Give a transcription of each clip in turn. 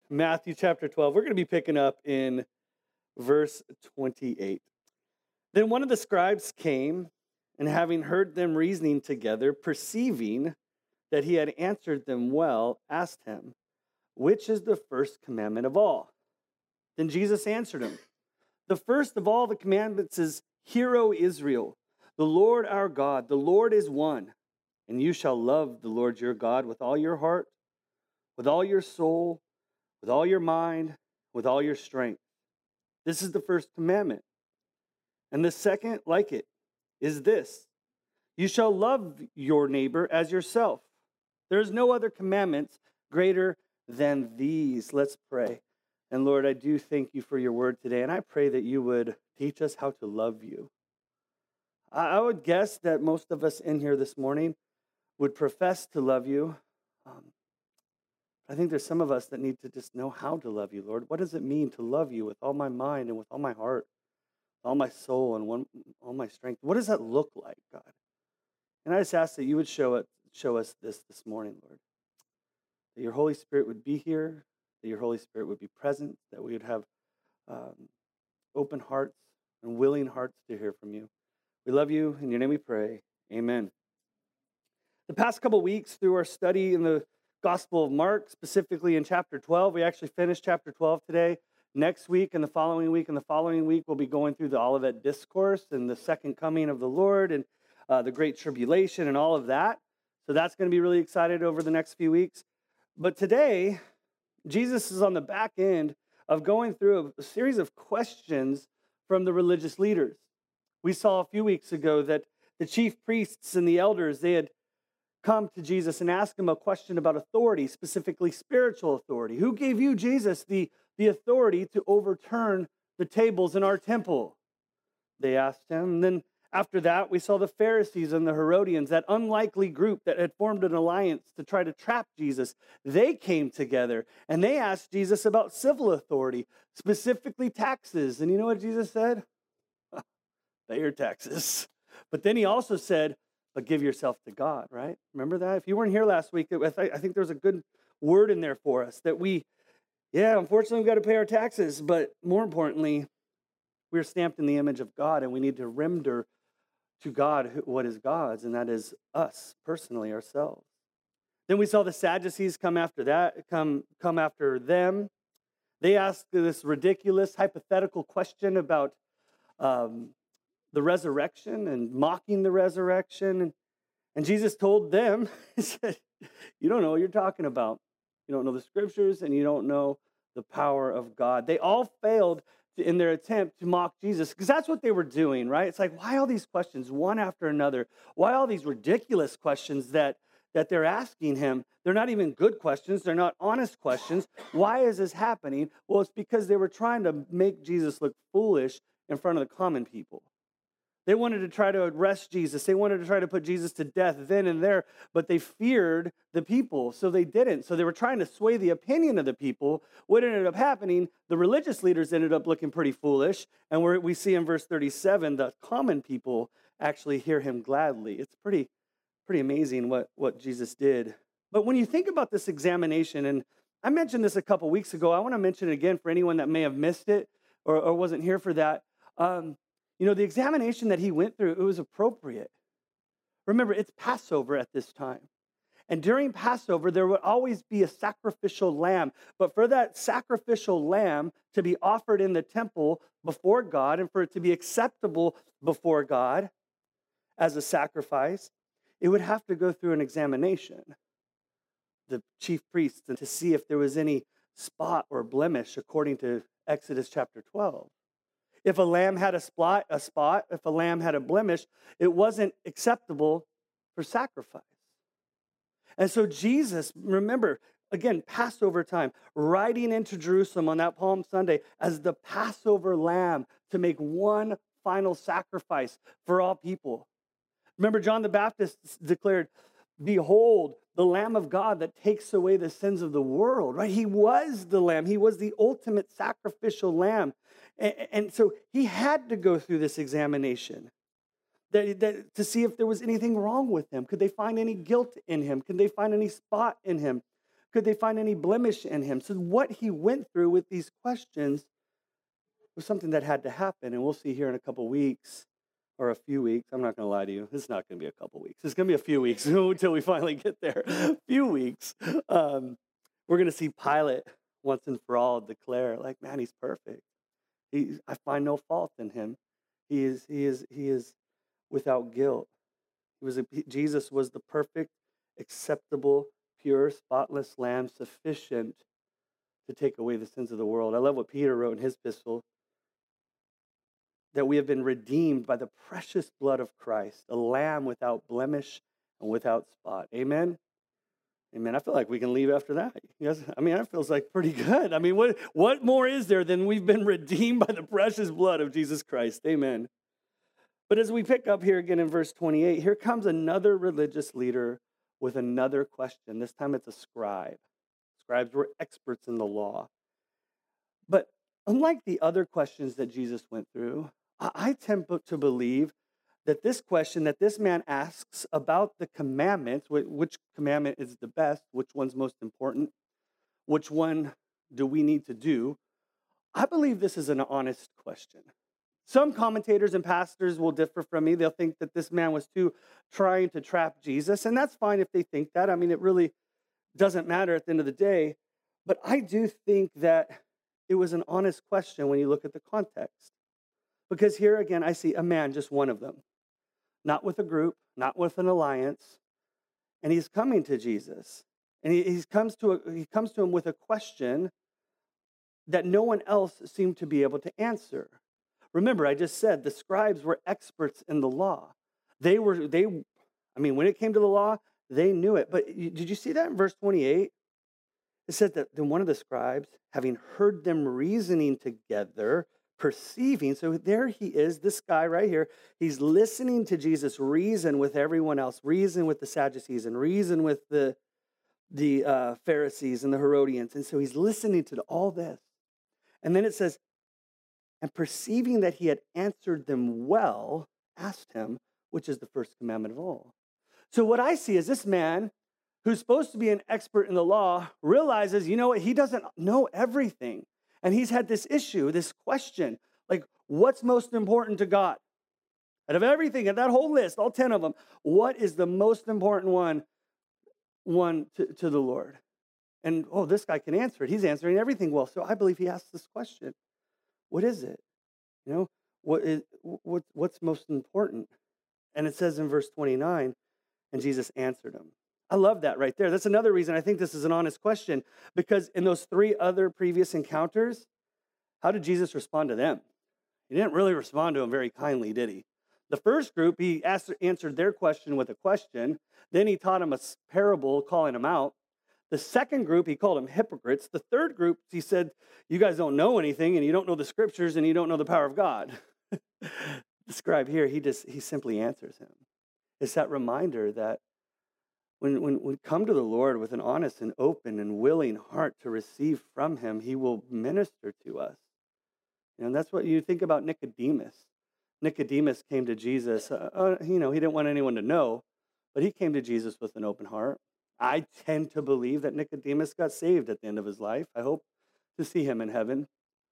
Matthew chapter 12. We're going to be picking up in verse 28. Then one of the scribes came, and having heard them reasoning together, perceiving that he had answered them well, asked him, "Which is the first commandment of all?" Then Jesus answered him, "The first of all the commandments is, Hear, O Israel, the Lord our God, the Lord is one, and you shall love the Lord your God with all your heart, with all your soul, with all your mind, with all your strength. This is the first commandment. And the second, like it, is this: you shall love your neighbor as yourself. There is no other commandments greater than these." Let's pray. And Lord, I do thank you for your word today, and I pray that you would teach us how to love you. I would guess that most of us in here this morning would profess to love you. I think there's some of us that need to just know how to love you, Lord. What does it mean to love you with all my mind and with all my heart, all my soul and all my strength? What does that look like, God? And I just ask that you would show us this morning, Lord. That your Holy Spirit would be here, that your Holy Spirit would be present, that we would have open hearts and willing hearts to hear from you. We love you. In your name we pray. Amen. The past couple weeks through our study in the Gospel of Mark, specifically in chapter 12, we actually finished chapter 12 today. Next week and the following week we'll be going through the Olivet Discourse and the second coming of the Lord and the Great Tribulation and all of that. So that's going to be really excited over the next few weeks. But today, Jesus is on the back end of going through a series of questions from the religious leaders. We saw a few weeks ago that the chief priests and the elders, they had come to Jesus and asked him a question about authority, specifically spiritual authority. Who gave you, Jesus, the authority to overturn the tables in our temple? They asked him. And then after that, we saw the Pharisees and the Herodians, that unlikely group that had formed an alliance to try to trap Jesus. They came together and they asked Jesus about civil authority, specifically taxes. And you know what Jesus said? Pay your taxes. But then he also said, but give yourself to God, right? Remember that? If you weren't here last week, I think there's a good word in there for us that unfortunately, we've got to pay our taxes, but more importantly, we're stamped in the image of God, and we need to render to God what is God's, and that is us, personally, ourselves. Then we saw the Sadducees come after them. They asked this ridiculous, hypothetical question about the resurrection and mocking the resurrection. And Jesus told them, he said, you don't know what you're talking about. You don't know the scriptures and you don't know the power of God. They all failed in their attempt to mock Jesus because that's what they were doing, right? It's like, why all these questions one after another? Why all these ridiculous questions that they're asking him? They're not even good questions. They're not honest questions. Why is this happening? Well, it's because they were trying to make Jesus look foolish in front of the common people. They wanted to try to arrest Jesus. They wanted to try to put Jesus to death then and there, but they feared the people, so they didn't. So they were trying to sway the opinion of the people. What ended up happening, the religious leaders ended up looking pretty foolish, and we see in verse 37, the common people actually hear him gladly. It's pretty amazing what Jesus did. But when you think about this examination, and I mentioned this a couple weeks ago, I want to mention it again for anyone that may have missed it or wasn't here for that. The examination that he went through, it was appropriate. Remember, it's Passover at this time. And during Passover, there would always be a sacrificial lamb. But for that sacrificial lamb to be offered in the temple before God and for it to be acceptable before God as a sacrifice, it would have to go through an examination. The chief priests to see if there was any spot or blemish according to Exodus chapter 12. If a lamb had a spot, if a lamb had a blemish, it wasn't acceptable for sacrifice. And so Jesus, remember, again, Passover time, riding into Jerusalem on that Palm Sunday as the Passover lamb to make one final sacrifice for all people. Remember, John the Baptist declared, "Behold, the Lamb of God that takes away the sins of the world," right? He was the Lamb. He was the ultimate sacrificial lamb. And so he had to go through this examination to see if there was anything wrong with him. Could they find any guilt in him? Could they find any spot in him? Could they find any blemish in him? So what he went through with these questions was something that had to happen. And we'll see here in a couple weeks or a few weeks. I'm not going to lie to you. It's not going to be a couple weeks. It's going to be a few weeks until we finally get there. A few weeks. We're going to see Pilate once and for all declare, like, man, he's perfect. I find no fault in him. He is without guilt. Jesus was the perfect, acceptable, pure, spotless lamb, sufficient to take away the sins of the world. I love what Peter wrote in his epistle, that we have been redeemed by the precious blood of Christ, a lamb without blemish and without spot. Amen? Amen. I feel like we can leave after that. Yes, I mean, that feels like pretty good. I mean, what more is there than we've been redeemed by the precious blood of Jesus Christ? Amen. But as we pick up here again in verse 28, here comes another religious leader with another question. This time it's a scribe. Scribes were experts in the law. But unlike the other questions that Jesus went through, I tend to believe that this question that this man asks about the commandments, which commandment is the best, which one's most important, which one do we need to do, I believe this is an honest question. Some commentators and pastors will differ from me. They'll think that this man was trying to trap Jesus, and that's fine if they think that. I mean, it really doesn't matter at the end of the day. But I do think that it was an honest question when you look at the context. Because here again, I see a man, just one of them, not with a group, not with an alliance, and he's coming to Jesus. And he comes to him with a question that no one else seemed to be able to answer. Remember, I just said the scribes were experts in the law. When it came to the law, they knew it. But did you see that in verse 28? It said that then one of the scribes, having heard them reasoning together, perceiving, so there he is, this guy right here, he's listening to Jesus reason with everyone else, reason with the Sadducees and reason with the Pharisees and the Herodians. And so he's listening to all this. And then it says, and perceiving that he had answered them well, asked him, which is the first commandment of all. So what I see is this man, who's supposed to be an expert in the law, realizes, you know what, he doesn't know everything. And he's had this issue, this question, like, what's most important to God? Out of everything, of that whole list, all 10 of them, what is the most important one to the Lord? And, this guy can answer it. He's answering everything well. So I believe he asked this question. What is it? You know, what's most important? And it says in verse 29, and Jesus answered him. I love that right there. That's another reason I think this is an honest question, because in those 3 other previous encounters, how did Jesus respond to them? He didn't really respond to them very kindly, did he? The first group, he answered their question with a question. Then he taught them a parable, calling them out. The second group, he called them hypocrites. The third group, he said, you guys don't know anything, and you don't know the scriptures, and you don't know the power of God. The scribe here, he simply answers him. It's that reminder that when we come to the Lord with an honest and open and willing heart to receive from him, he will minister to us. And that's what you think about Nicodemus. Nicodemus came to Jesus. He didn't want anyone to know, but he came to Jesus with an open heart. I tend to believe that Nicodemus got saved at the end of his life. I hope to see him in heaven.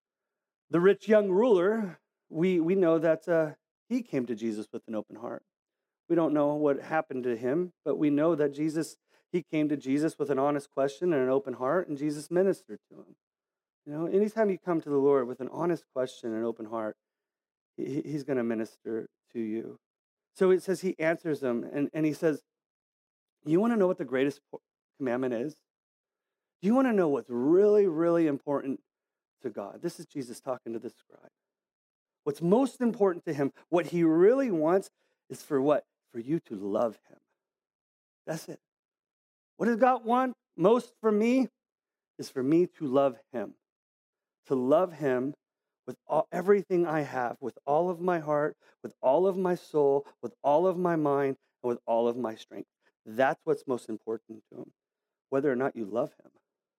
The rich young ruler, we know that he came to Jesus with an open heart. We don't know what happened to him, but we know that he came to Jesus with an honest question and an open heart, and Jesus ministered to him. You know, anytime you come to the Lord with an honest question and an open heart, he's going to minister to you. So it says he answers them, and he says, you want to know what the greatest commandment is? Do you want to know what's really, really important to God? This is Jesus talking to the scribe. What's most important to him, what he really wants, is for what? For you to love him. That's it. What does God want most from me? Is for me to love him. To love him with everything I have, with all of my heart, with all of my soul, with all of my mind, and with all of my strength. That's what's most important to him, whether or not you love him.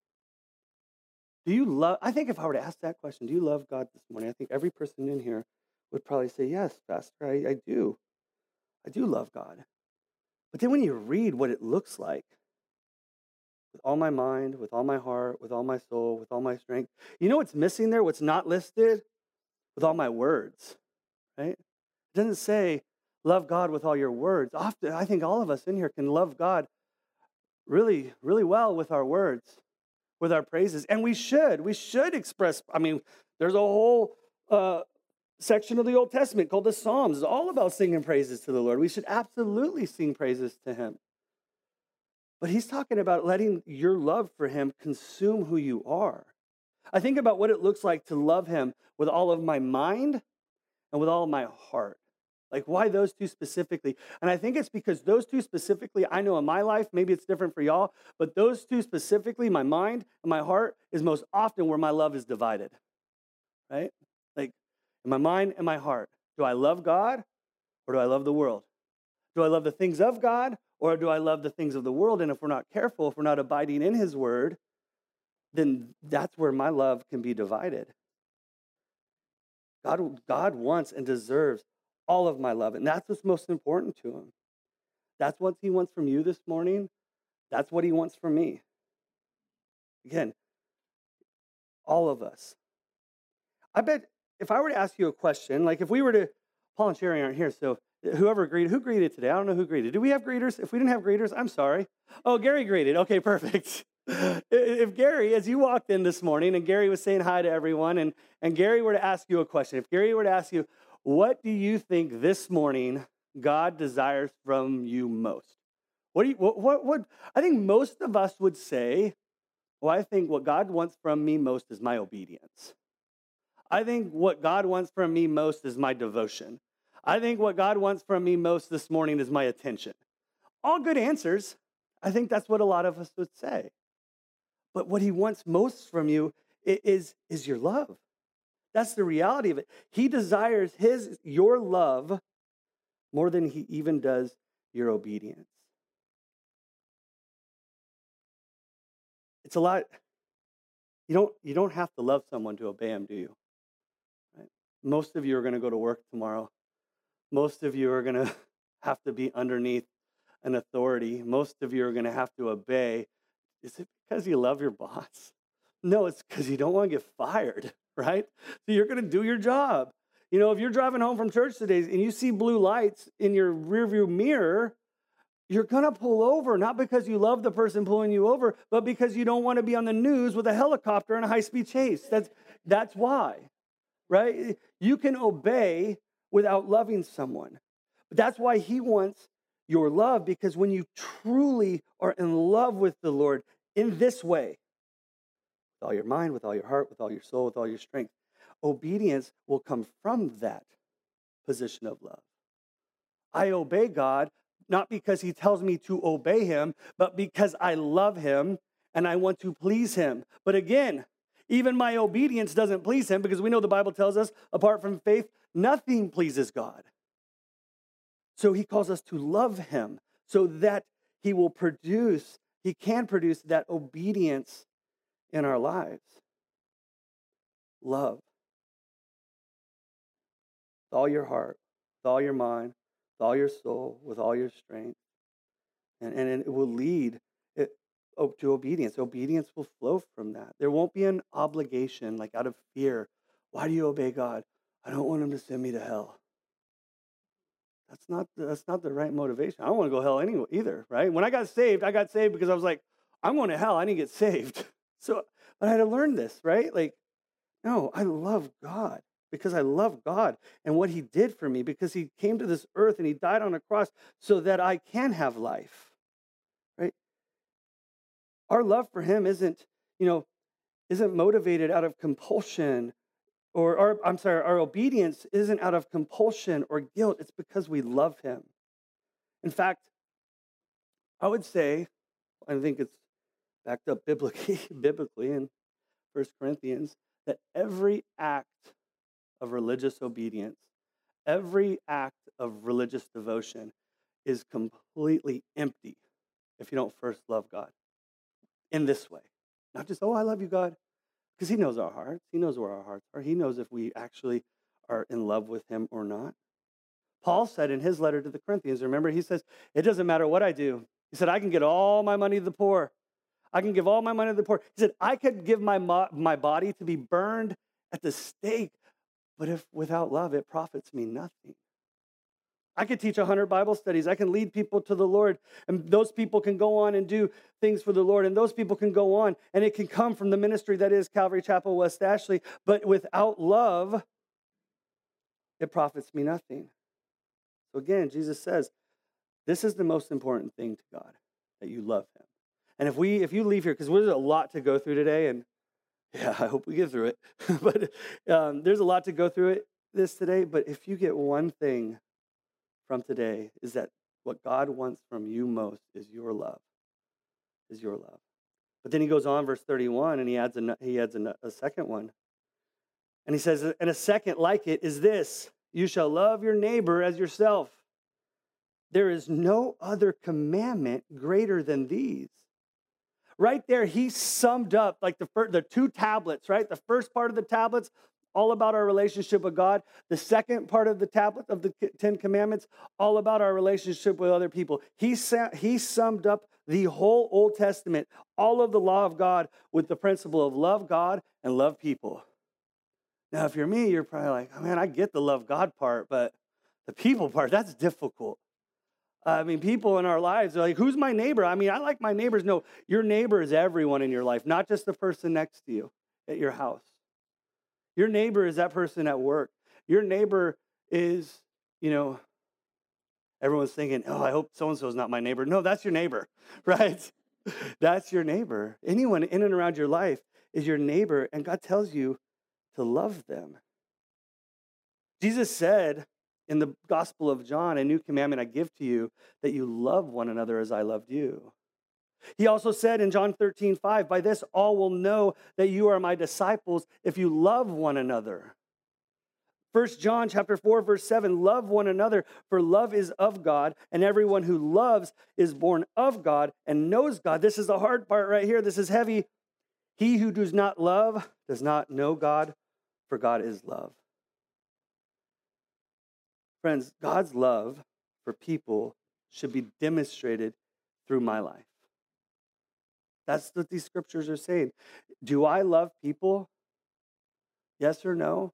I think if I were to ask that question, do you love God this morning? I think every person in here would probably say, yes, Pastor, I do. I do love God. But then when you read what it looks like, with all my mind, with all my heart, with all my soul, with all my strength. You know what's missing there? What's not listed? With all my words, right? It doesn't say love God with all your words. Often, I think all of us in here can love God really, really well with our words, with our praises. And we should. We should express, there's a whole section of the Old Testament called the Psalms. It's all about singing praises to the Lord. We should absolutely sing praises to him. But he's talking about letting your love for him consume who you are. I think about what it looks like to love him with all of my mind and with all of my heart. Like, why those two specifically? And I think it's because those two specifically, I know in my life, maybe it's different for y'all, but those two specifically, my mind and my heart, is most often where my love is divided, right? Like, in my mind and my heart, do I love God or do I love the world? Do I love the things of God or do I love the things of the world? And if we're not careful, if we're not abiding in his word, then that's where my love can be divided. God wants and deserves all of my love, and that's what's most important to him. That's what he wants from you this morning. That's what he wants from me. Again, all of us. I bet if I were to ask you a question, like if we were to, Paul and Sherry aren't here, so who greeted today? I don't know who greeted. Do we have greeters? If we didn't have greeters, I'm sorry. Oh, Gary greeted. Okay, perfect. If Gary, as you walked in this morning and Gary was saying hi to everyone, and Gary were to ask you a question, if Gary were to ask you, what do you think this morning God desires from you most? What I think most of us would say, well, I think what God wants from me most is my obedience. I think what God wants from me most is my devotion. I think what God wants from me most this morning is my attention. All good answers. I think that's what a lot of us would say. But what he wants most from you is your love. That's the reality of it. He desires your love more than he even does your obedience. It's a lot. You don't have to love someone to obey him, do you? Right? Most of you are going to go to work tomorrow. Most of you are going to have to be underneath an authority. Most of you are going to have to obey. Is it because you love your boss? No, it's because you don't want to get fired, right? So you're going to do your job. You know, if you're driving home from church today and you see blue lights in your rearview mirror, you're going to pull over, not because you love the person pulling you over, but because you don't want to be on the news with a helicopter and a high-speed chase. That's why, right? You can obey without loving someone. But that's why he wants your love, because when you truly are in love with the Lord in this way, with all your mind, with all your heart, with all your soul, with all your strength, obedience will come from that position of love. I obey God, not because he tells me to obey him, but because I love him and I want to please him. But again, even my obedience doesn't please him, because we know the Bible tells us, apart from faith, nothing pleases God. So he calls us to love him so that he can produce that obedience in our lives. Love. With all your heart, with all your mind, with all your soul, with all your strength. And it will lead to obedience. Obedience will flow from that. There won't be an obligation, like out of fear. Why do you obey God? I don't want him to send me to hell. That's not the right motivation. I don't want to go to hell anyway either, right? When I got saved because I was like, I'm going to hell. I need to get saved. So I had to learn this, right? Like, no, I love God because I love God and what he did for me, because he came to this earth and he died on a cross so that I can have life, right? Our love for him isn't motivated out of compulsion, our obedience isn't out of compulsion or guilt. It's because we love him. In fact, I would say, I think it's backed up biblically in 1 Corinthians, that every act of religious obedience, every act of religious devotion is completely empty if you don't first love God in this way. Not just, oh, I love you, God, because he knows our hearts. He knows where our hearts are. He knows if we actually are in love with him or not. Paul said in his letter to the Corinthians, remember, he says, it doesn't matter what I do. He said, I can get all my money to the poor. I can give all my money to the poor. He said, I could give my body to be burned at the stake, but if without love, it profits me nothing. I could teach 100 Bible studies. I can lead people to the Lord, and those people can go on and do things for the Lord, and those people can go on, and it can come from the ministry that is Calvary Chapel, West Ashley, but without love, it profits me nothing. So again, Jesus says, this is the most important thing to God, that you love him. And if you leave here, because there's a lot to go through today, and yeah, I hope we get through it, but there's a lot to go through this today, but if you get one thing from today, is that what God wants from you most is your love, But then he goes on, verse 31, and he adds a second one. And he says, and a second like it is this, you shall love your neighbor as yourself. There is no other commandment greater than these. Right there, he summed up like the two tablets, right? The first part of the tablets, all about our relationship with God. The second part of the tablet of the 10 Commandments, all about our relationship with other people. He summed up the whole Old Testament, all of the law of God with the principle of love God and love people. Now, if you're me, you're probably like, oh, man, I get the love God part, but the people part, that's difficult. I mean, people in our lives are like, who's my neighbor? I mean, I like my neighbors. No, your neighbor is everyone in your life, not just the person next to you at your house. Your neighbor is that person at work. Your neighbor is, everyone's thinking, oh, I hope so-and-so is not my neighbor. No, that's your neighbor, right? That's your neighbor. Anyone in and around your life is your neighbor, and God tells you to love them. Jesus said in the Gospel of John, a new commandment I give to you, that you love one another as I loved you. He also said in John 13:5, by this all will know that you are my disciples if you love one another. 1 John chapter 4, verse 7, love one another, for love is of God, and everyone who loves is born of God and knows God. This is the hard part right here. This is heavy. He who does not love does not know God, for God is love. Friends, God's love for people should be demonstrated through my life. That's what these scriptures are saying. Do I love people? Yes or no?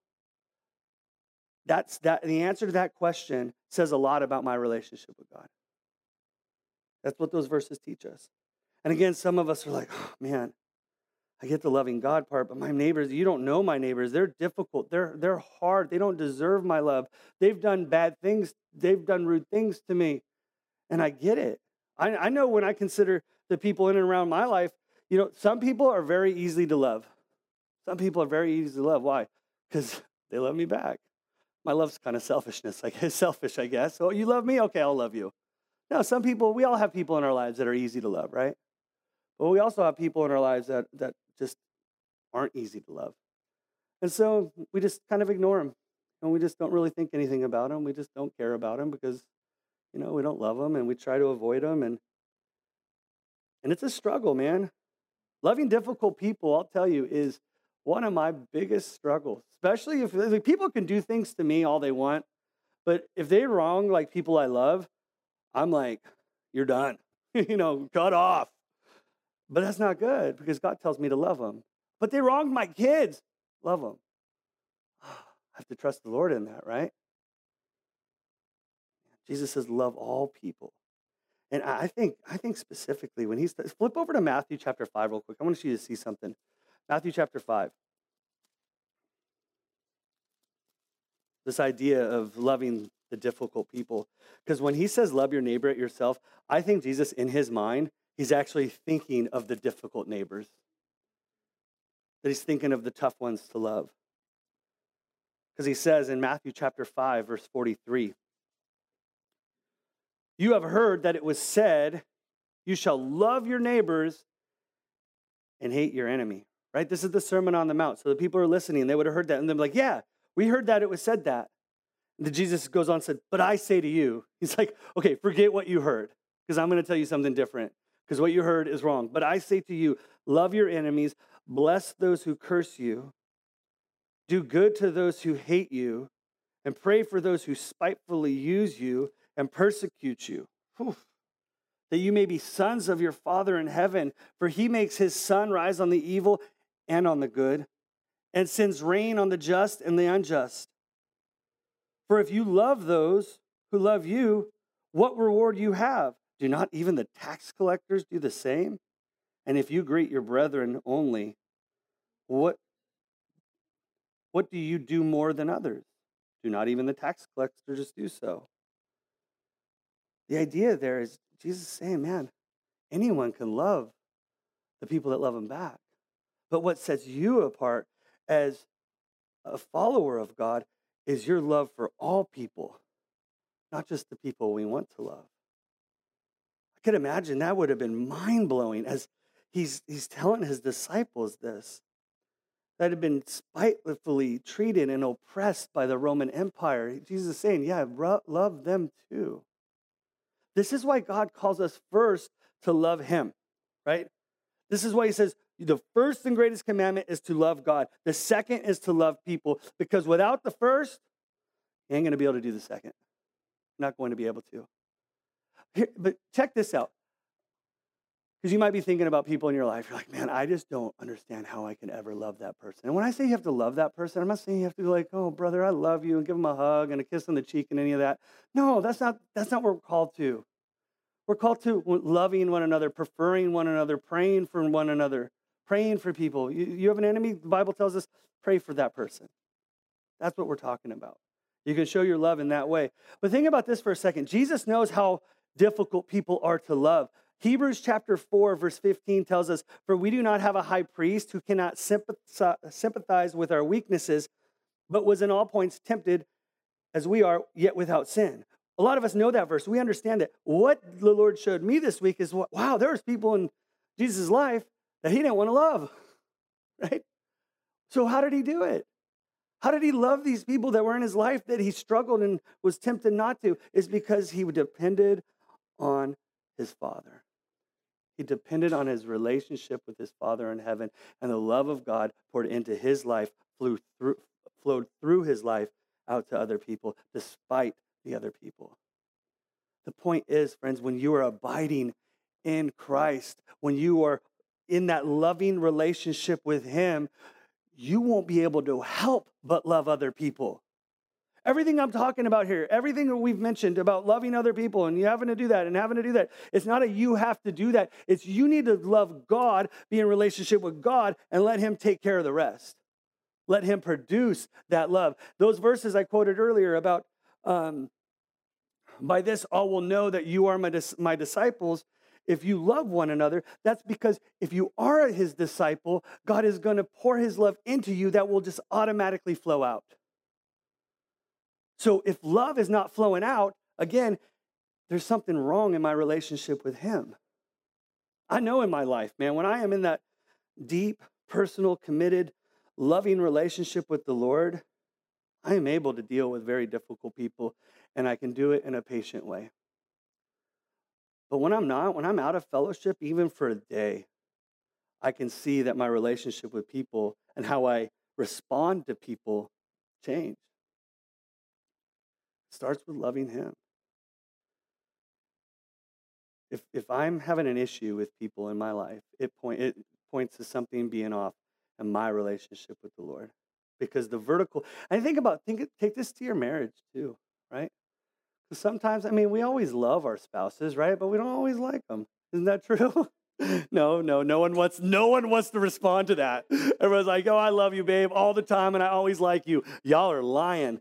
The answer to that question says a lot about my relationship with God. That's what those verses teach us. And again, some of us are like, oh, man, I get the loving God part, but my neighbors, you don't know my neighbors. They're difficult. They're hard. They don't deserve my love. They've done bad things. They've done rude things to me. And I get it. I know when I consider the people in and around my life, some people are very easy to love. Some people are very easy to love. Why? Because they love me back. My love's kind of selfish, I guess. So you love me? Okay, I'll love you. No, some people, we all have people in our lives that are easy to love, right? But we also have people in our lives that just aren't easy to love. And so we just kind of ignore them. And we just don't really think anything about them. We just don't care about them because, we don't love them and we try to avoid them. And it's a struggle, man. Loving difficult people, I'll tell you, is one of my biggest struggles, especially if people can do things to me all they want, but if they wrong like people I love, I'm like, you're done, cut off. But that's not good because God tells me to love them. But they wronged my kids, love them. I have to trust the Lord in that, right? Jesus says, love all people. And I think specifically when flip over to Matthew chapter 5 real quick. I want you to see something. Matthew chapter 5. This idea of loving the difficult people. Because when he says love your neighbor at yourself, I think Jesus in his mind, he's actually thinking of the difficult neighbors. That he's thinking of the tough ones to love. Because he says in Matthew chapter 5, verse 43, you have heard that it was said, you shall love your neighbors and hate your enemy. Right? This is the Sermon on the Mount. So the people are listening, they would have heard that. And they're like, yeah, we heard that it was said that. And then Jesus goes on and said, but I say to you, he's like, okay, forget what you heard, because I'm going to tell you something different, because what you heard is wrong. But I say to you, love your enemies, bless those who curse you, do good to those who hate you, and pray for those who spitefully use you and persecute you. Whew. that you may be sons of your Father in heaven. For he makes his sun rise on the evil and on the good, and sends rain on the just and the unjust. For if you love those who love you, what reward you have? Do not even the tax collectors do the same? And if you greet your brethren only, what do you do more than others? Do not even the tax collectors do so? The idea there is Jesus is saying, man, anyone can love the people that love him back. But what sets you apart as a follower of God is your love for all people, not just the people we want to love. I could imagine that would have been mind-blowing as he's telling his disciples this, that had been spitefully treated and oppressed by the Roman Empire. Jesus is saying, yeah, love them too. This is why God calls us first to love him, right? This is why he says, the first and greatest commandment is to love God. The second is to love people, because without the first, you ain't going to be able to do the second. You're not going to be able to. Here, but check this out. Because you might be thinking about people in your life. You're like, man, I just don't understand how I can ever love that person. And when I say you have to love that person, I'm not saying you have to be like, oh, brother, I love you, and give them a hug and a kiss on the cheek and any of that. No, that's not what we're called to. We're called to loving one another, preferring one another, praying for one another, praying for people. You have an enemy, the Bible tells us, pray for that person. That's what we're talking about. You can show your love in that way. But think about this for a second. Jesus knows how difficult people are to love. Hebrews chapter 4, verse 15 tells us, for we do not have a high priest who cannot sympathize with our weaknesses, but was in all points tempted as we are, yet without sin. A lot of us know that verse. We understand it. What the Lord showed me this week is, wow, there was people in Jesus' life that he didn't want to love, right? So how did he do it? How did he love these people that were in his life that he struggled and was tempted not to? Is because he depended on his Father. He depended on his relationship with his Father in heaven, and the love of God poured into his life, flowed through his life out to other people, despite the other people. The point is, friends, when you are abiding in Christ, when you are in that loving relationship with him, you won't be able to help but love other people. Everything I'm talking about here, everything that we've mentioned about loving other people and you having to do that and having to do that, it's not a you have to do that. It's you need to love God, be in relationship with God, and let him take care of the rest. Let him produce that love. Those verses I quoted earlier about by this all will know that you are my disciples if you love one another. That's because if you are his disciple, God is going to pour his love into you that will just automatically flow out. So if love is not flowing out, again, there's something wrong in my relationship with him. I know in my life, man, when I am in that deep, personal, committed, loving relationship with the Lord, I am able to deal with very difficult people, and I can do it in a patient way. But when I'm not, when I'm out of fellowship, even for a day, I can see that my relationship with people and how I respond to people change. It starts with loving him. If I'm having an issue with people in my life, it points to something being off in my relationship with the Lord. Because the vertical, and take this to your marriage too, right? Because sometimes, we always love our spouses, right? But we don't always like them. Isn't that true? No one wants to respond to that. Everyone's like, oh, I love you, babe, all the time, and I always like you. Y'all are lying.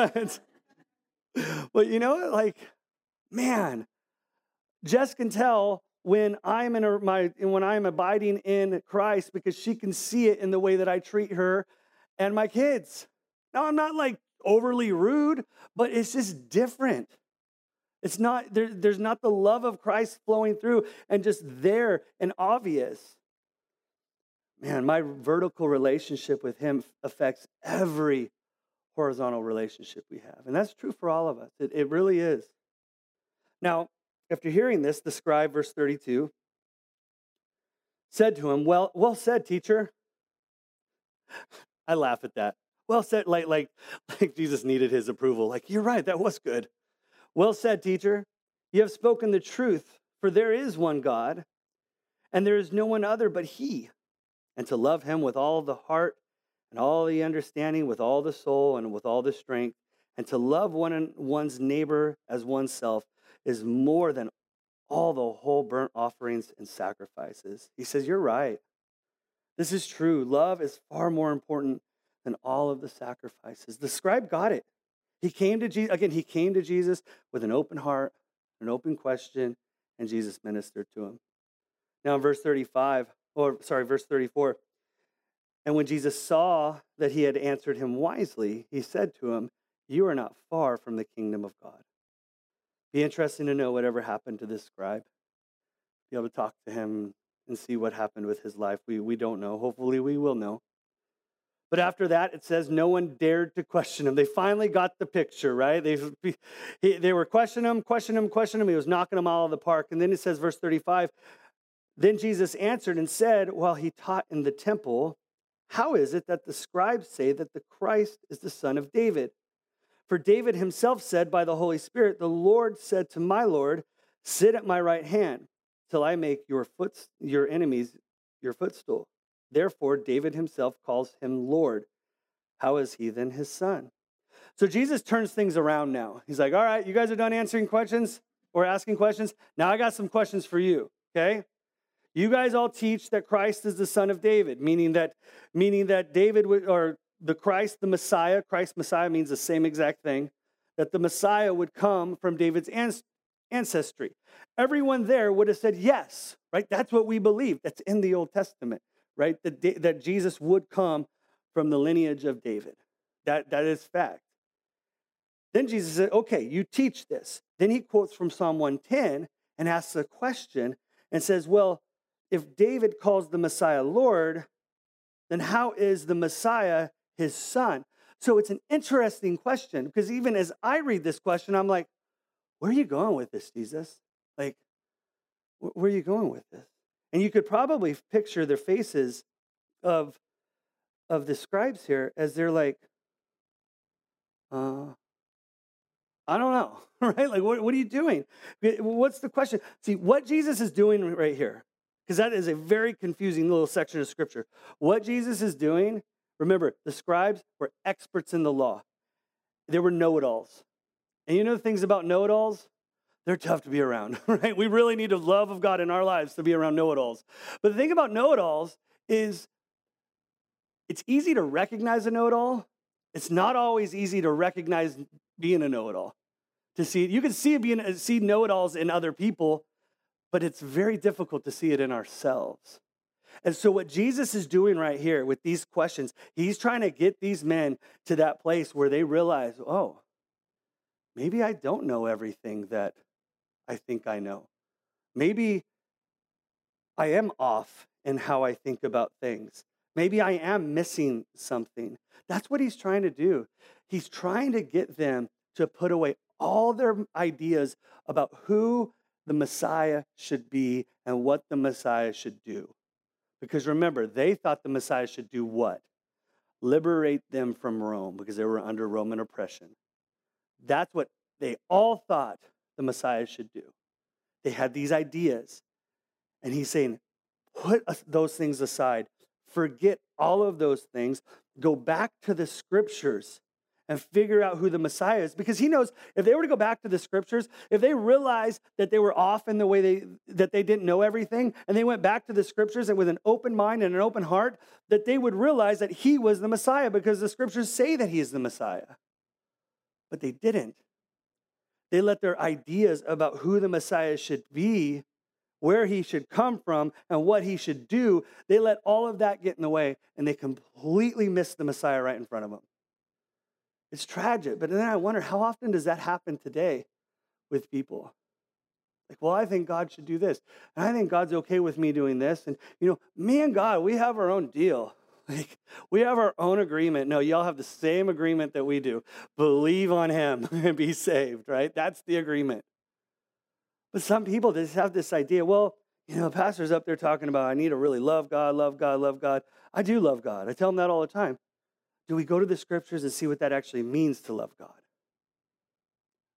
But you know what? Like, man, Jess can tell when I'm when I'm abiding in Christ because she can see it in the way that I treat her and my kids. Now, I'm not like overly rude, but it's just different. It's not, there's not the love of Christ flowing through and just there and obvious. Man, my vertical relationship with him affects every horizontal relationship we have. And that's true for all of us. It really is. Now, after hearing this, the scribe, verse 32, said to him, well said, teacher. I laugh at that. Well said, like Jesus needed his approval. Like, you're right, that was good. Well said, teacher. You have spoken the truth, For there is one God, and there is no one other but he. And to love him with all the heart and all the understanding, with all the soul and with all the strength, and to love one's neighbor as oneself is more than all the whole burnt offerings and sacrifices. He says, you're right. This is true. Love is far more important than all of the sacrifices. The scribe got it. He came to Jesus, again, he came to Jesus with an open heart, an open question, and Jesus ministered to him. Now in verse 34, and when Jesus saw that he had answered him wisely, he said to him, you are not far from the kingdom of God. Be interesting to know whatever happened to this scribe. Be able to talk to him and see what happened with his life. We don't know. Hopefully we will know. But after that, it says no one dared to question him. They finally got the picture, right? They were questioning him. He was knocking them out of the park. And then it says, verse 35, then Jesus answered and said, while he taught in the temple, how is it that the scribes say that the Christ is the son of David? For David himself said by the Holy Spirit, the Lord said to my Lord, sit at my right hand till I make your enemies your footstool. Therefore, David himself calls him Lord. How is he then his son? So Jesus turns things around now. He's like, all right, you guys are done answering questions or asking questions. Now I got some questions for you, okay? You guys all teach that Christ is the son of David, meaning that David or the Christ, the Messiah, Christ Messiah means the same exact thing, that the Messiah would come from David's ancestry. Everyone there would have said yes, right? That's what we believe. That's in the Old Testament, right? That Jesus would come from the lineage of David. That is fact. Then Jesus said, okay, you teach this. Then he quotes from Psalm 110 and asks a question and says, well, if David calls the Messiah Lord, then how is the Messiah his son? So it's an interesting question because even as I read this question, I'm like, where are you going with this, Jesus? Like, where are you going with this? And you could probably picture the faces of the scribes here as they're like, I don't know, right? Like, what are you doing? What's the question? See, what Jesus is doing right here, because that is a very confusing little section of scripture. What Jesus is doing, remember, the scribes were experts in the law. They were know-it-alls. And you know the things about know-it-alls? They're tough to be around, right? We really need the love of God in our lives to be around know-it-alls. But the thing about know-it-alls is it's easy to recognize a know-it-all. It's not always easy to recognize being a know-it-all. To see it, you can see know-it-alls in other people, but it's very difficult to see it in ourselves. And so what Jesus is doing right here with these questions, he's trying to get these men to that place where they realize, oh, maybe I don't know everything that I think I know. Maybe I am off in how I think about things. Maybe I am missing something. That's what he's trying to do. He's trying to get them to put away all their ideas about who the Messiah should be and what the Messiah should do. Because remember, they thought the Messiah should do what? Liberate them from Rome because they were under Roman oppression. That's what they all thought the Messiah should do. They had these ideas. And he's saying, put those things aside. Forget all of those things. Go back to the scriptures and figure out who the Messiah is. Because he knows if they were to go back to the scriptures, if they realized that they were off in the way that they didn't know everything, and they went back to the scriptures and with an open mind and an open heart, that they would realize that he was the Messiah because the scriptures say that he is the Messiah. But they didn't. They let their ideas about who the Messiah should be, where he should come from, and what he should do, they let all of that get in the way, and they completely missed the Messiah right in front of them. It's tragic, but then I wonder, how often does that happen today with people? Like, well, I think God should do this, and I think God's okay with me doing this, and, me and God, we have our own deal. Like, we have our own agreement. No, y'all have the same agreement that we do. Believe on him and be saved, right? That's the agreement. But some people just have this idea, well, pastor's up there talking about, I need to really love God, love God, love God. I do love God. I tell them that all the time. Do we go to the scriptures and see what that actually means to love God?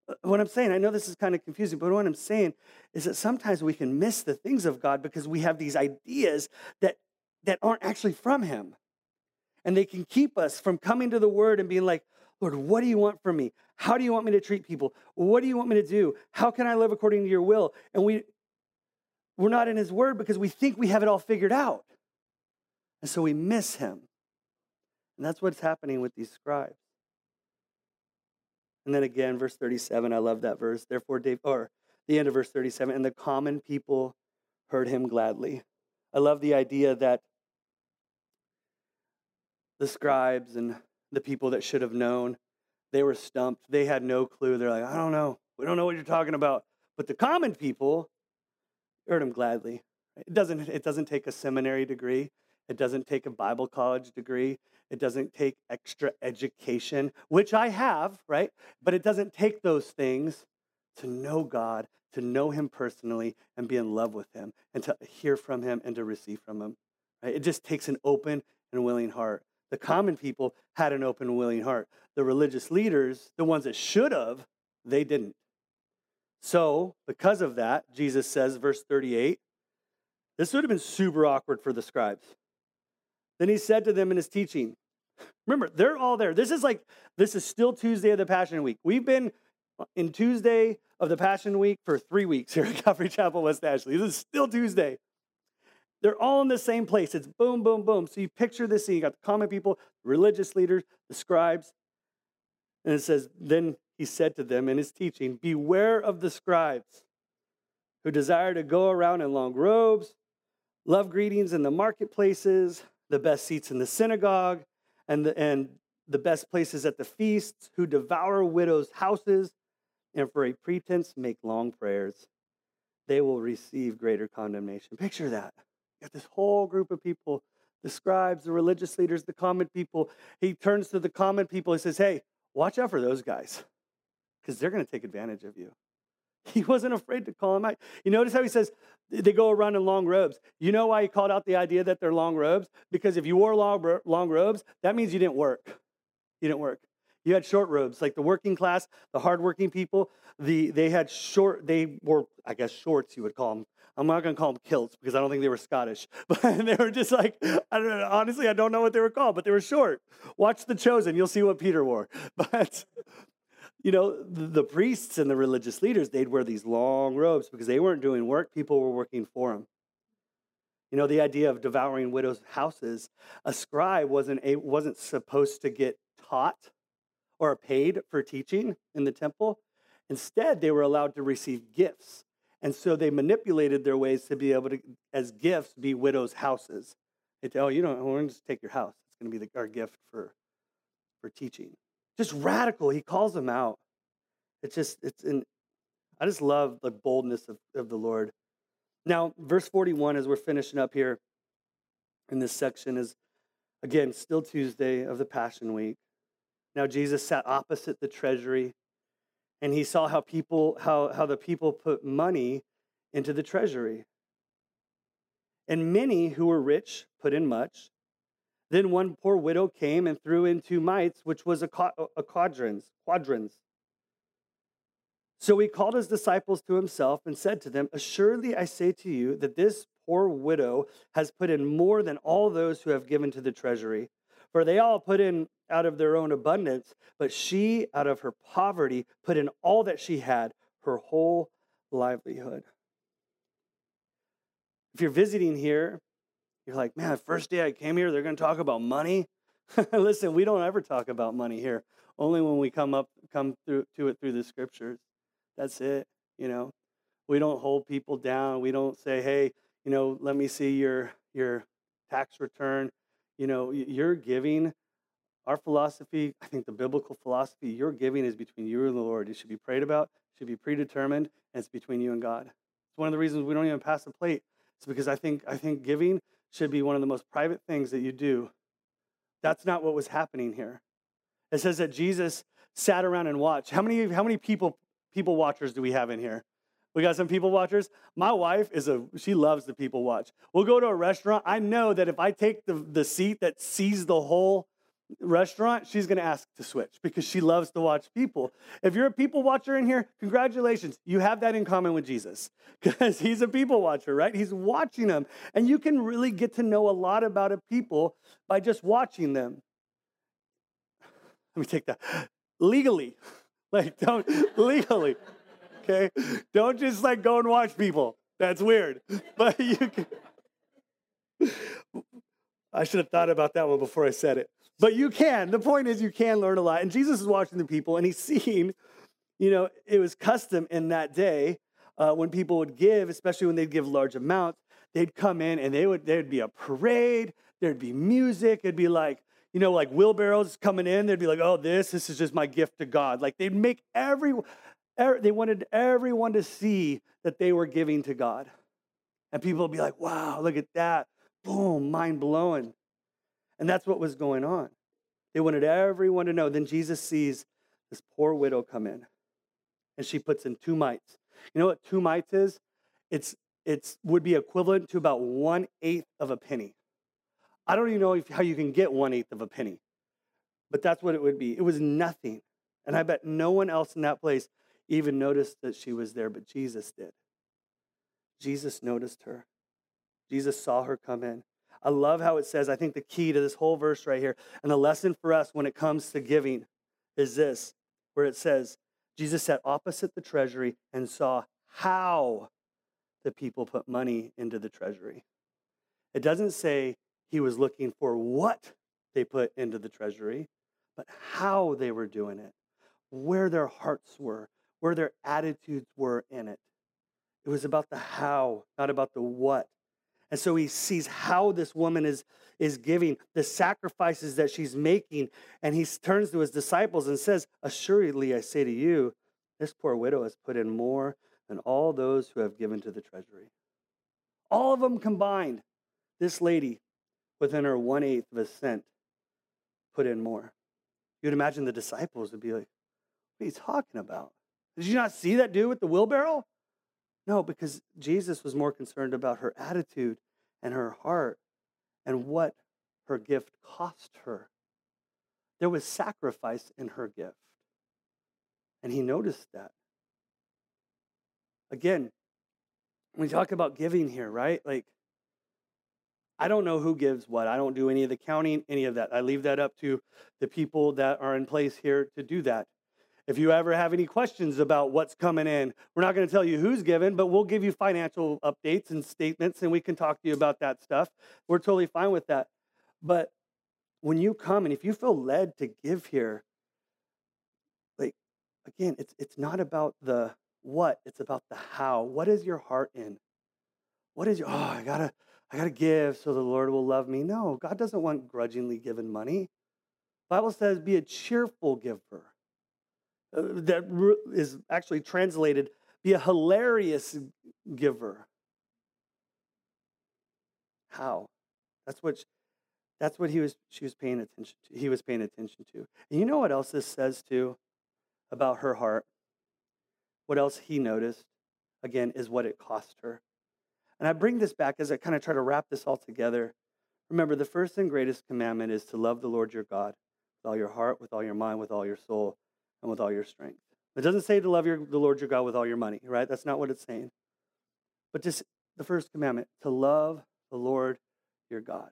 What I'm saying, I know this is kind of confusing, but what I'm saying is that sometimes we can miss the things of God because we have these ideas that aren't actually from him. And they can keep us from coming to the word and being like, Lord, what do you want from me? How do you want me to treat people? What do you want me to do? How can I live according to your will? And we're not in his word because we think we have it all figured out. And so we miss him. And that's what's happening with these scribes. And then again, verse 37, I love that verse. Therefore, the end of verse 37, and the common people heard him gladly. I love the idea that the scribes and the people that should have known, they were stumped. They had no clue. They're like, I don't know. We don't know what you're talking about. But the common people heard him gladly. It doesn't take a seminary degree. It doesn't take a Bible college degree. It doesn't take extra education, which I have, right? But it doesn't take those things to know God, to know him personally and be in love with him and to hear from him and to receive from him. Right? It just takes an open and willing heart. The common people had an open and willing heart. The religious leaders, the ones that should have, they didn't. So, because of that, Jesus says, verse 38, this would have been super awkward for the scribes. Then he said to them in his teaching, remember, they're all there. This is still Tuesday of the Passion Week. We've been in Tuesday of the Passion Week for 3 weeks here at Calvary Chapel, West Ashley. This is still Tuesday. They're all in the same place. It's boom, boom, boom. So you picture this scene. You got the common people, the religious leaders, the scribes. And it says, then he said to them in his teaching, beware of the scribes who desire to go around in long robes, love greetings in the marketplaces, the best seats in the synagogue, and the best places at the feasts, who devour widows' houses, and for a pretense make long prayers. They will receive greater condemnation. Picture that. You got this whole group of people, the scribes, the religious leaders, the common people. He turns to the common people and says, hey, watch out for those guys, because they're going to take advantage of you. He wasn't afraid to call them out. You notice how he says they go around in long robes. You know why he called out the idea that they're long robes? Because if you wore long robes, that means you didn't work. You didn't work. You had short robes, like the working class, the hardworking people. They wore, I guess, shorts, you would call them. I'm not going to call them kilts because I don't think they were Scottish. But they were just like, I don't know. Honestly, I don't know what they were called, but they were short. Watch The Chosen. You'll see what Peter wore. But you know, the priests and the religious leaders, they'd wear these long robes because they weren't doing work. People were working for them. You know, the idea of devouring widows' houses, a scribe wasn't supposed to get taught or paid for teaching in the temple. Instead, they were allowed to receive gifts. And so they manipulated their ways to be able to, as gifts, be widows' houses. They say, oh, we're going to just take your house. It's going to be our gift for teaching. Just radical. He calls them out. I just love the boldness of the Lord. Now, verse 41, as we're finishing up here in this section, is, again, still Tuesday of the Passion Week. Now, Jesus sat opposite the treasury, and he saw how the people put money into the treasury. And many who were rich put in much. Then one poor widow came and threw in 2 mites, which was a quadrans. So he called his disciples to himself and said to them, assuredly I say to you that this poor widow has put in more than all those who have given to the treasury. For they all put in out of their own abundance, but she, out of her poverty, put in all that she had, her whole livelihood. If you're visiting here, you're like, man, the first day I came here, they're going to talk about money. Listen, we don't ever talk about money here. Only when we come through to it through the scriptures. That's it. We don't hold people down. We don't say, hey, let me see your tax return. You're giving. Our philosophy, I think the biblical philosophy, your giving is between you and the Lord. It should be prayed about, should be predetermined, and it's between you and God. It's one of the reasons we don't even pass the plate. It's because I think giving should be one of the most private things that you do. That's not what was happening here. It says that Jesus sat around and watched. How many people watchers do we have in here? We got some people watchers. My wife she loves the people watch. We'll go to a restaurant. I know that if I take the seat that sees the whole restaurant, she's going to ask to switch because she loves to watch people. If you're a people watcher in here, congratulations. You have that in common with Jesus because he's a people watcher, right? He's watching them. And you can really get to know a lot about a people by just watching them. Let me take that. Legally. Don't legally. Okay? Don't just go and watch people. That's weird. But you can. I should have thought about that one before I said it. But you can. The point is you can learn a lot. And Jesus is watching the people, and he's seeing, it was custom in that day when people would give, especially when they'd give large amounts, they'd come in and there'd be a parade, there'd be music, it'd be like wheelbarrows coming in, they'd be like, oh, this is just my gift to God. They'd make they wanted everyone to see that they were giving to God. And people would be like, wow, look at that. Boom, mind blowing. And that's what was going on. They wanted everyone to know. Then Jesus sees this poor widow come in, and she puts in 2 mites. You know what 2 mites is? It's would be equivalent to about 1/8 of a penny. I don't even know how you can get 1/8 of a penny, but that's what it would be. It was nothing. And I bet no one else in that place even noticed that she was there, but Jesus did. Jesus noticed her. Jesus saw her come in. I love how it says, I think the key to this whole verse right here, and the lesson for us when it comes to giving is this, where it says, Jesus sat opposite the treasury and saw how the people put money into the treasury. It doesn't say he was looking for what they put into the treasury, but how they were doing it, where their hearts were, where their attitudes were in it. It was about the how, not about the what. And so he sees how this woman is giving, the sacrifices that she's making, and he turns to his disciples and says, assuredly, I say to you, this poor widow has put in more than all those who have given to the treasury. All of them combined, this lady, within her 1/8 of a cent, put in more. You'd imagine the disciples would be like, what are you talking about? Did you not see that dude with the wheelbarrow? No, because Jesus was more concerned about her attitude and her heart and what her gift cost her. There was sacrifice in her gift. And he noticed that. Again, when we talk about giving here, right? I don't know who gives what. I don't do any of the counting, any of that. I leave that up to the people that are in place here to do that. If you ever have any questions about what's coming in, we're not going to tell you who's given, but we'll give you financial updates and statements, and we can talk to you about that stuff. We're totally fine with that. But when you come, and if you feel led to give here, again, it's not about the what, it's about the how. What is your heart in? What is I gotta give so the Lord will love me. No, God doesn't want grudgingly given money. The Bible says be a cheerful giver. That is actually translated, be a hilarious giver. How? That's what she was paying attention to. He was paying attention to. And you know what else this says too about her heart? What else he noticed, again, is what it cost her. And I bring this back as I kind of try to wrap this all together. Remember, the first and greatest commandment is to love the Lord your God with all your heart, with all your mind, with all your soul, and with all your strength. It doesn't say to love the Lord your God with all your money, right? That's not what it's saying. But just the first commandment, to love the Lord your God.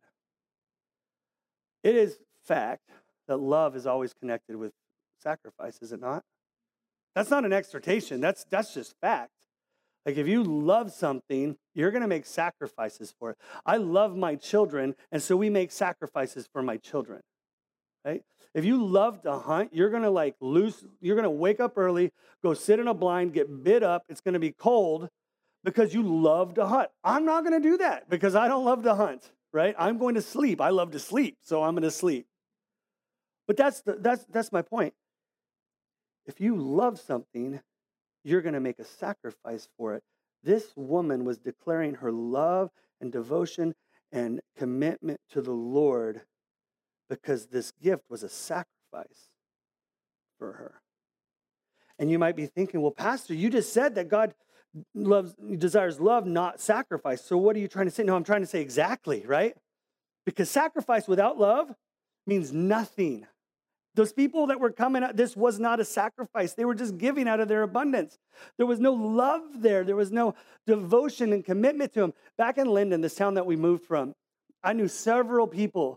It is fact that love is always connected with sacrifice, is it not? That's not an exhortation. That's just fact. If you love something, you're going to make sacrifices for it. I love my children, and so we make sacrifices for my children. Right? If you love to hunt, you're going to you're going to wake up early, go sit in a blind, get bit up. It's going to be cold because you love to hunt. I'm not going to do that because I don't love to hunt, right? I'm going to sleep. I love to sleep, so I'm going to sleep. But that's my point. If you love something, you're going to make a sacrifice for it. This woman was declaring her love and devotion and commitment to the Lord because this gift was a sacrifice for her. And you might be thinking, well, Pastor, you just said that God desires love, not sacrifice. So what are you trying to say? No, I'm trying to say exactly, right? Because sacrifice without love means nothing. Those people that were coming out, this was not a sacrifice. They were just giving out of their abundance. There was no love there. There was no devotion and commitment to him. Back in Linden, this town that we moved from, I knew several people.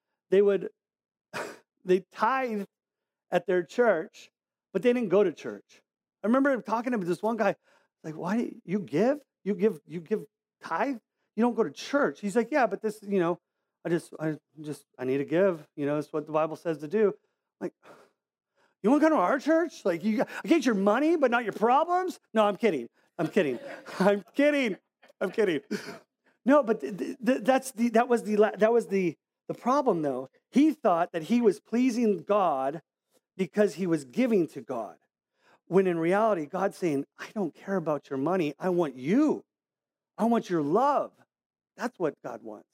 They tithe at their church, but they didn't go to church. I remember talking to this one guy, like, why do you give? You give tithe? You don't go to church. He's like, yeah, but this, I need to give. It's what the Bible says to do. Like, you want to come to our church? Like, I get your money, but not your problems? No, I'm kidding. I'm kidding. No, but that was the problem, though. He thought that he was pleasing God because he was giving to God. When in reality, God's saying, I don't care about your money. I want you. I want your love. That's what God wants.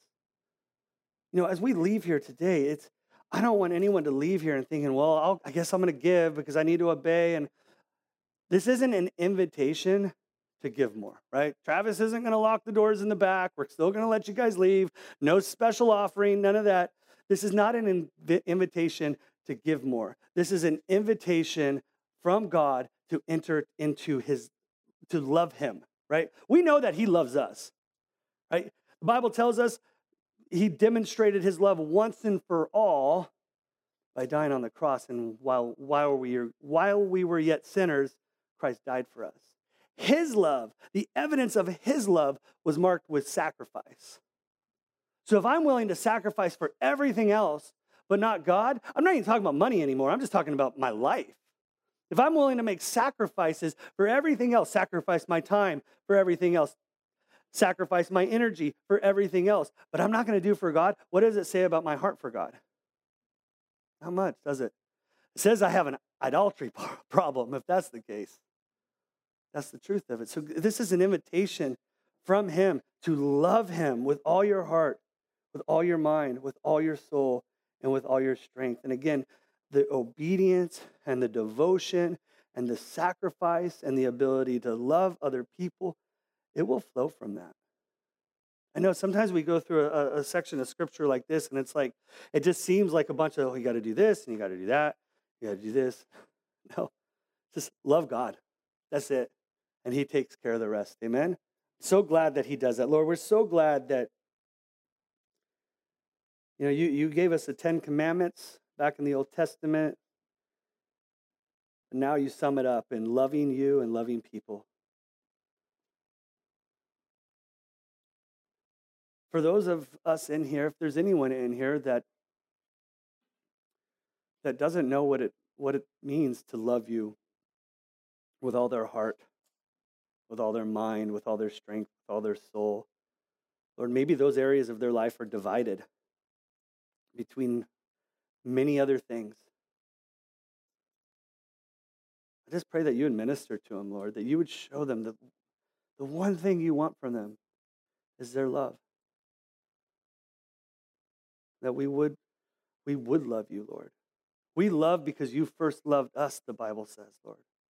As we leave here today, I don't want anyone to leave here and thinking, well, I guess I'm going to give because I need to obey. And this isn't an invitation to give more, right? Travis isn't going to lock the doors in the back. We're still going to let you guys leave. No special offering, none of that. This is not an invitation to give more. This is an invitation from God to enter into to love him, right? We know that he loves us, right? The Bible tells us he demonstrated his love once and for all by dying on the cross. And while we were yet sinners, Christ died for us. His love, the evidence of his love was marked with sacrifice. So if I'm willing to sacrifice for everything else, but not God, I'm not even talking about money anymore. I'm just talking about my life. If I'm willing to make sacrifices for everything else, sacrifice my time for everything else, sacrifice my energy for everything else, but I'm not going to do for God, what does it say about my heart for God? Not much, does it? It says I have an idolatry problem, if that's the case. That's the truth of it. So this is an invitation from him to love him with all your heart, with all your mind, with all your soul, and with all your strength. And again, the obedience and the devotion and the sacrifice and the ability to love other people, it will flow from that. I know sometimes we go through a section of scripture like this, and it's like, it just seems like a bunch of, you got to do this, and you got to do that, you got to do this. No, just love God. That's it. And he takes care of the rest. Amen? So glad that he does that. Lord, we're so glad that, you gave us the 10 Commandments back in the Old Testament, and now you sum it up in loving you and loving people. For those of us in here, if there's anyone in here that doesn't know what it means to love you with all their heart, with all their mind, with all their strength, with all their soul, Lord, maybe those areas of their life are divided between many other things. I just pray that you would minister to them, Lord, that you would show them the one thing you want from them is their love. That we would love you, Lord. We love because you first loved us, the Bible says, Lord.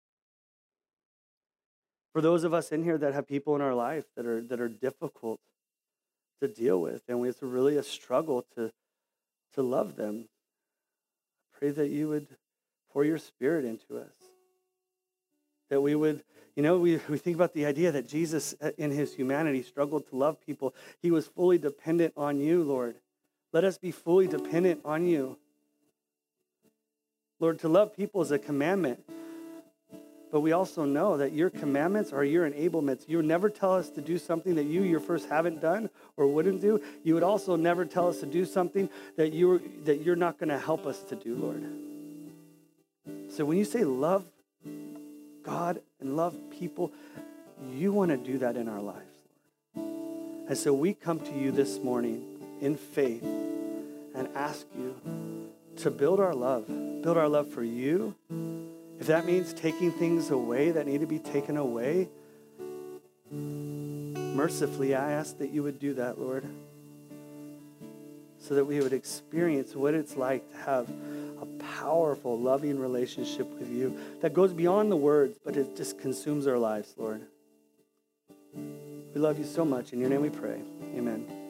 For those of us in here that have people in our life that are difficult to deal with, and it's really a struggle to love them, I pray that you would pour your Spirit into us. That we would, we think about the idea that Jesus in his humanity struggled to love people. He was fully dependent on you, Lord. Let us be fully dependent on you. Lord, to love people is a commandment. But we also know that your commandments are your enablements. You would never tell us to do something that you first haven't done or wouldn't do. You would also never tell us to do something that you're not going to help us to do, Lord. So when you say love God and love people, you want to do that in our lives, Lord. And so we come to you this morning in faith and ask you to build our love for you. If that means taking things away that need to be taken away, mercifully, I ask that you would do that, Lord, so that we would experience what it's like to have a powerful, loving relationship with you that goes beyond the words, but it just consumes our lives, Lord. We love you so much. In your name we pray. Amen.